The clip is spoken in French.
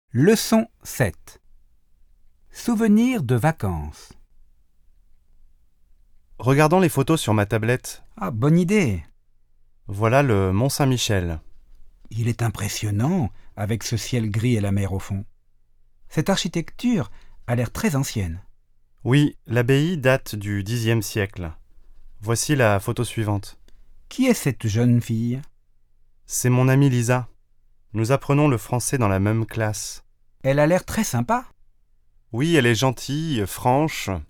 Leçon 7. Souvenirs de vacances. Regardons les photos sur ma tablette. Ah, bonne idée. Voilà le Mont Saint-Michel. Il est impressionnant avec ce ciel gris et la mer au fond. Cette architecture a l'air très ancienne. Oui, l'abbaye date du Xe siècle. Voici la photo suivante. Qui est cette jeune fille? C'est mon amie Lisa. Nous apprenons le français dans la même classe. Elle a l'air très sympa. Oui, elle est gentille, franche,